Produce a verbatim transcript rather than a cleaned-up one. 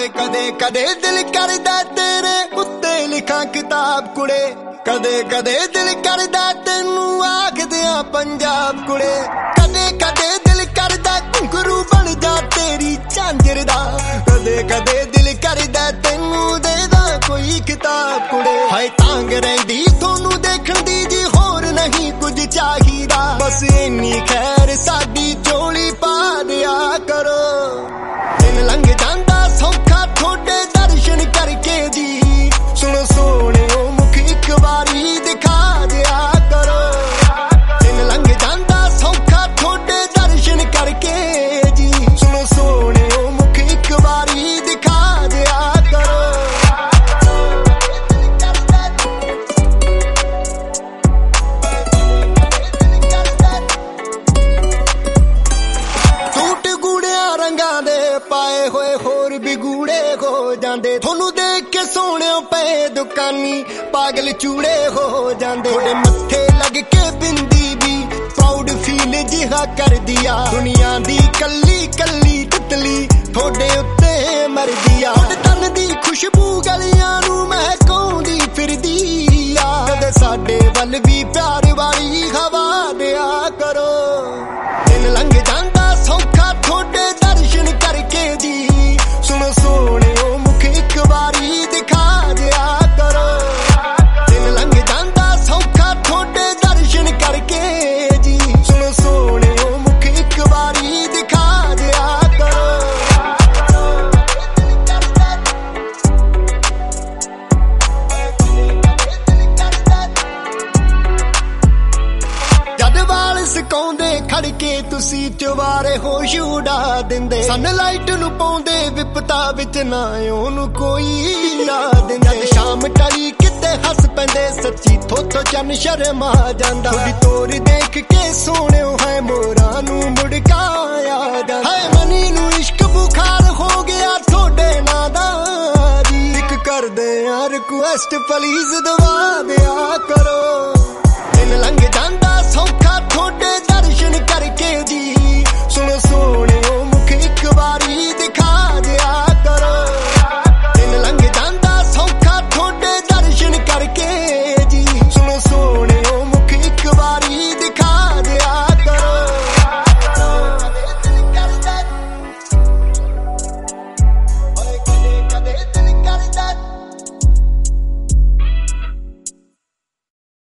कदे कदे दिल करदा तेरे उत्ते लिखां किताब कुड़े, कदे कदे दिल करदा तेनू आख दियां पंजाब कुड़े, कदे कदे दिल करदा घुंघरू बन जा तेरी झांजर दा, कदे कदे दिल करदा तेनू दे दा कोई किताब कुड़े। हाय तांग रहिंदी थोनू देखण दी जी होर नहीं कुछ चाहिदा, बस इन्नी खैर साडी झोली पा दिया करो। दिन लंघ जांदा सौखा थोड़े दर्शन करके जी, सुनो सोने मुख एक बारी दिखा दिया करो। दिन लंघ जांदा सौखा थोड़े दर्शन करके जी, सुनो सोने मुख एक बारी दिखा दिया करो। सूट गूड़िया रंगा दे पाए होए होर भी गूड़े हो जांदे, थोनू देख के सोने पे दुकानी पागल चूड़े हो जांदे। थोड़े मत्थे लग के बिंदी भी प्राउड फील जिहा कर दिया, दुनिया दी कल्ली कल्ली तितली थोड़े उत्ते मर दिया। थोड़े तन दी खुशबू गलियां नू महकाउंदी फिरदी आ, कदे साडे वल भी प्यार वाली हवा दिया करो। दिन लंघ जांदा सौखा थोड़े दर्शन करके जी, सुनो सोने मुख एक बारी दिखा दिया करो। दिन लंघ जांदा सौखा थोड़े दर्शन करके जी, सुनो सोने मुख एक बारी दिखा दिया करो। जद वाल सिकाउंदे खड़के तुसी चवारे होश उड़ा दिंदे, सनलाइट नू पाउंदे विपता विच ना ओनू कोई ला दिंदे। जद शाम टली किते हस पैंदे सच्ची थोथो चन शर्मा जांदा, थोड़ी तोर देख के सोने है मोरा नू मुड़का आ जांदा। हाय मनी नू इश्क बुखार हो गया थोड़े नादा जी, इक कर दे यार रिक्वेस्ट प्लीज दवा दिया